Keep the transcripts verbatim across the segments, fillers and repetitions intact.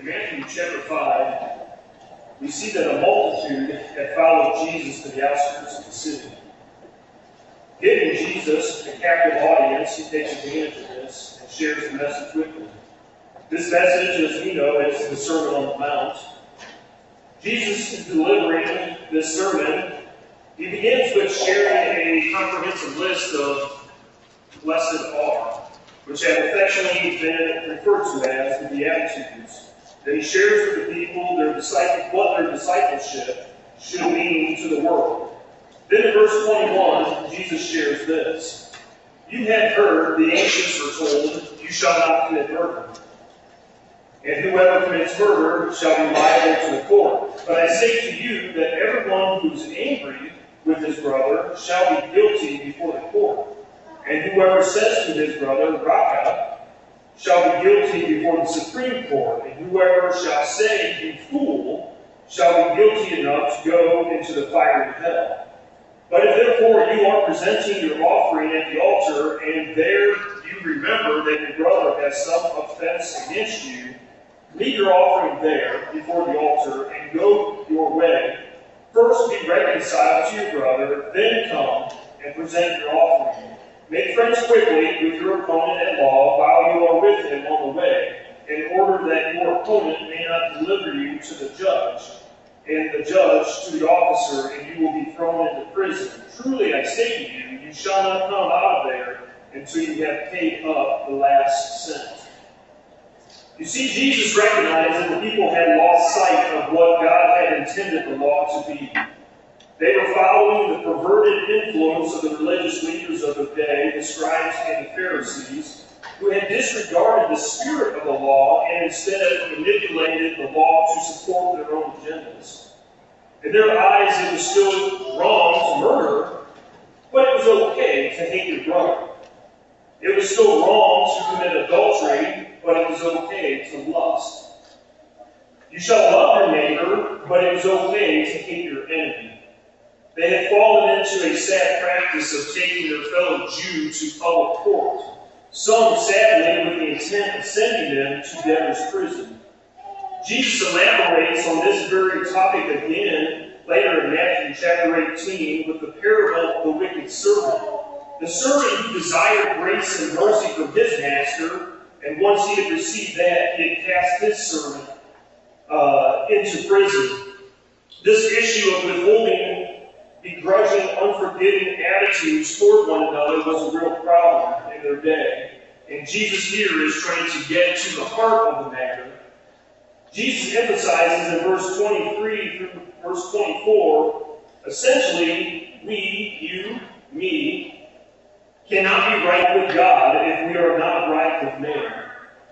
In Matthew chapter five, we see that a multitude had followed Jesus to the outskirts of the city. Giving Jesus a captive audience, he takes advantage of this and shares the message with them. This message, as we know, is the Sermon on the Mount. Jesus is delivering this sermon. He begins with sharing a comprehensive list of blessed are, which have affectionately been referred to as the Beatitudes. Then he shares with the people their disciple, what their discipleship should mean to the world. Then in verse twenty-one, Jesus shares this. You have heard the ancients were told, you shall not commit murder. And whoever commits murder shall be liable to the court. But I say to you that everyone who is angry with his brother shall be guilty before the court. And whoever says to his brother, Raca, shall be guilty before the Supreme Court. And whoever shall say, you fool, shall be guilty enough to go into the fiery hell. But if therefore you are presenting your offering at the altar, and there you remember that your brother has some offense against you, leave your offering there before the altar and go your way. First be reconciled to your brother, then come and present your offering. Make friends quickly with your opponent at law while you are with him on the way, in order that your opponent may not deliver you to the judge, and the judge to the officer, and you will be thrown into prison. Truly I say to you, you shall not come out of there until you have paid up the last cent. You see, Jesus recognized that the people had lost sight of what God had intended the law to be. They were following the perverted influence of the religious leaders of the day, the scribes and the Pharisees, who had disregarded the spirit of the law and instead manipulated the law to support their own agendas. In their eyes, it was still wrong to murder, but it was okay to hate your brother. It was still wrong to commit adultery, but it was okay to lust. You shall love your neighbor, but it was okay to hate your enemy. They had fallen into a sad practice of taking their fellow Jew to public court, some sadly with the intent of sending them to debtor's prison. Jesus elaborates on this very topic again later in Matthew chapter eighteen with the parable of the wicked servant. The servant who desired grace and mercy from his master, and once he had received that, he had cast his servant uh, into prison. This issue of withholding begrudging, unforgiving attitudes toward one another was a real problem in their day. And Jesus here is trying to get to the heart of the matter. Jesus emphasizes in verse twenty-three through verse twenty-four, essentially, we, you, me, cannot be right with God if we are not right with man.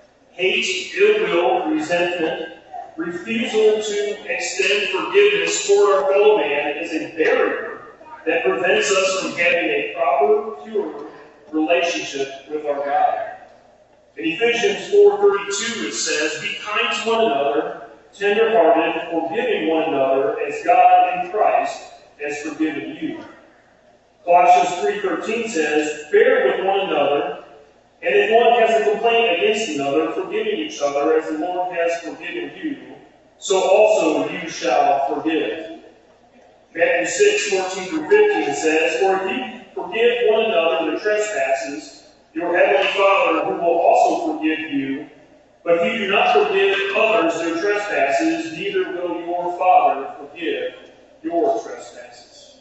Hate, ill will, resentment, refusal to extend forgiveness toward our fellow man is a barrier that prevents us from having a proper, pure relationship with our God. In Ephesians four thirty-two it says, be kind to one another, tender-hearted, forgiving one another as God in Christ has forgiven you. Colossians three thirteen says, bear with one another, and if one has a complaint against another, forgiving each other as the Lord has forgiven you, so also you shall forgive. Matthew six fourteen through fifteen says, for if you forgive one another their trespasses, your heavenly Father who will also forgive you. But if you do not forgive others their trespasses, neither will your Father forgive your trespasses.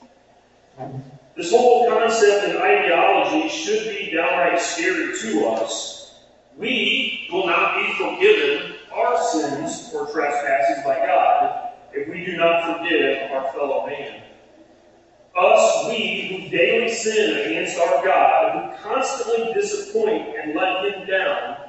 This whole concept and ideology should be downright scary to us. We will not be forgiven our sins or trespasses by God if we do not forgive our fellow man. Us, we who daily sin against our God, who constantly disappoint and let Him down,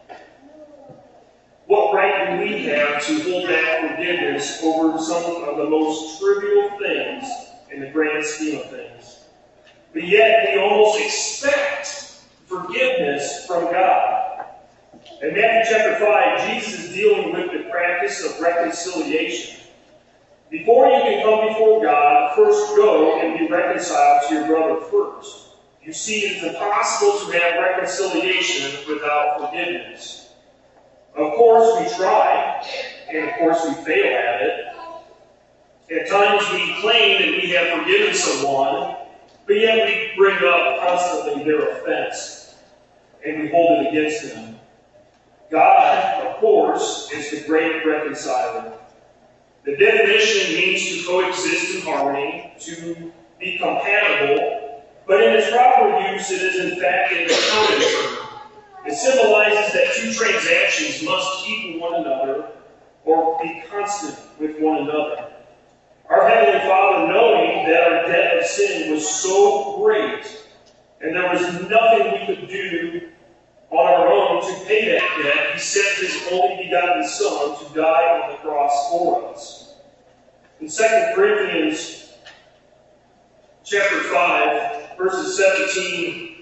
what right do we have to hold back forgiveness over some of the most trivial things in the grand scheme of things? But yet we almost expect forgiveness from God. In Matthew chapter five, Jesus is dealing with the practice of reconciliation. Before you can come before God, first go and be reconciled to your brother first. You see, it's impossible to have reconciliation without forgiveness. Of course, we try, and of course, we fail at it. At times, we claim that we have forgiven someone, but yet we bring up constantly their offense, and we hold it against them. God, of course, is the great reconciler. The definition means to coexist in harmony, to be compatible, but in its proper use, it is in fact a component term. It symbolizes that two transactions must equal one another or be constant with one another. Our Heavenly Father, knowing that our debt of sin was so great, and there was nothing we could do on our own to pay that debt, He sent His only begotten Son to die on the cross for us. In Second Corinthians chapter five, verses seventeen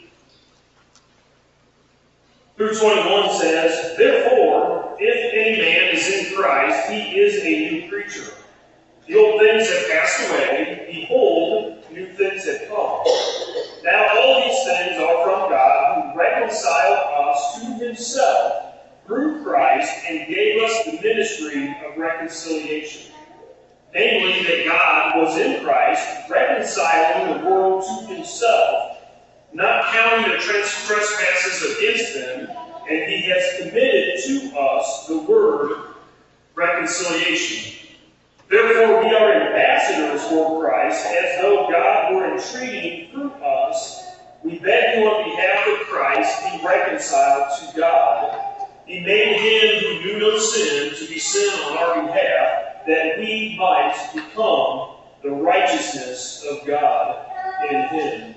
through twenty-one says, "Therefore, if any man is in Christ, he is a new creature. The old things have passed away. Behold, new things have come. Now all these things are from God, who reconciled us to Himself through Christ and gave us the ministry of reconciliation. Namely, that God was in Christ, reconciling the world to Himself, not counting the trespasses against them, and He has committed to us the word reconciliation. Therefore, we are ambassadors for Christ, as though God were entreating through us. We beg you on behalf of Christ, be reconciled to God. He made Him who knew no sin to be sin on our behalf, that we might become the righteousness of God in Him."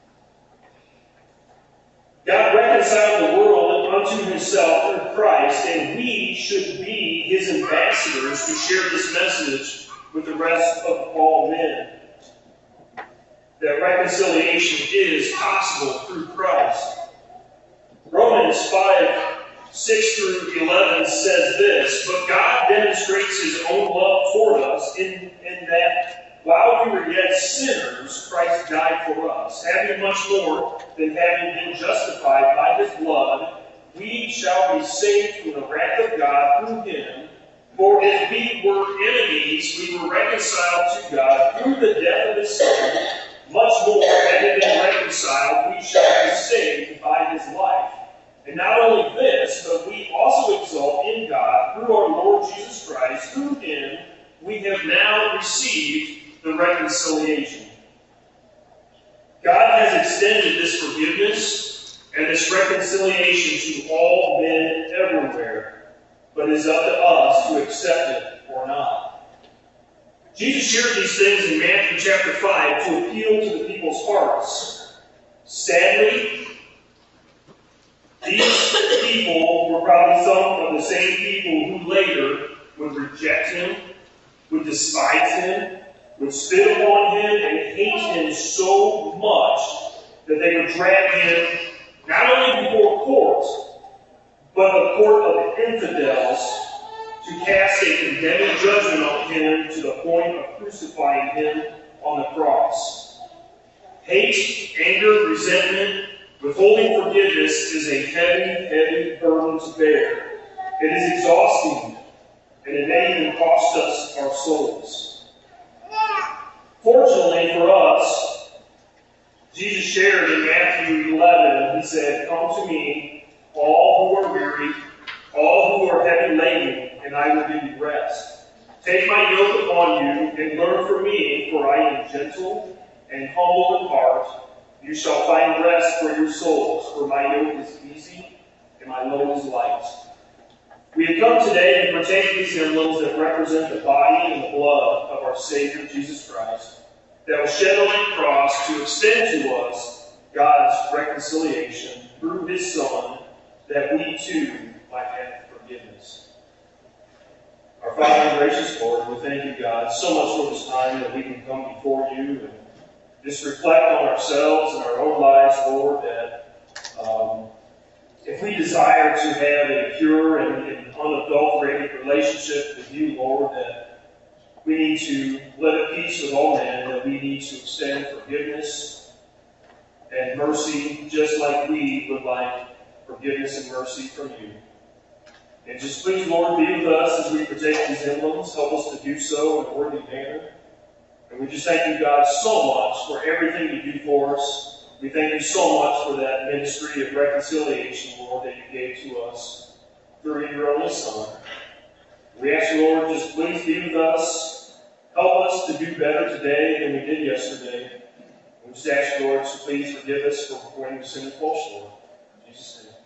God reconciled the world unto Himself through Christ, and we should be His ambassadors to share this message with the rest of all men. That reconciliation is possible through Christ. Romans five, six through eleven says this, "But God demonstrates His own love toward us in, in that while we were yet sinners, Christ died for us. Having much more than having been justified by His blood, we shall be saved from the wrath of God through Him. For if we were enemies, we were reconciled to God through the death of His Son. Much more, having been reconciled, we shall be saved by His life. And not only this, but we also exult in God through our Lord Jesus Christ. Through Him, we have now received the reconciliation." God has extended this forgiveness and this reconciliation to all men everywhere, but it is up to us to accept it or not. Jesus shared these things in Matthew chapter five to appeal to the people's hearts. Sadly, these people were probably some of the same people who later would reject Him, would despise Him, would spit upon Him, and hate Him so much that they would drag Him not only before court, but the court of infidels, to cast a condemning judgment on Him to the point of crucifying Him on the cross. Hate, anger, resentment, withholding forgiveness is a heavy, heavy burden to bear. It is exhausting, and it may even cost us our souls. Fortunately for us, Jesus shared in Matthew eleven, He said, "Come to me, all who are weary, all who are heavy laden, and I will give you rest. Take my yoke upon you and learn from me, for I am gentle and humble in heart. You shall find rest for your souls, for my yoke is easy and my load is light." We have come today to partake of these emblems that represent the body and the blood of our Savior Jesus Christ, that was shed on the cross to extend to us God's reconciliation through His Son, that we too might have forgiveness. Our Father and gracious Lord, we thank you, God, so much for this time that we can come before you and just reflect on ourselves and our own lives, Lord, that um, if we desire to have a pure and, and unadulterated relationship with you, Lord, that we need to live at peace with all men, that we need to extend forgiveness and mercy just like we would like forgiveness and mercy from you. And just please, Lord, be with us as we protect these emblems. Help us to do so in a worthy manner. And we just thank you, God, so much for everything you do for us. We thank you so much for that ministry of reconciliation, Lord, that you gave to us through your only Son. We ask you, Lord, just please be with us. Help us to do better today than we did yesterday. We just ask you, Lord, to please forgive us for when we sin and fall short. In Jesus' name.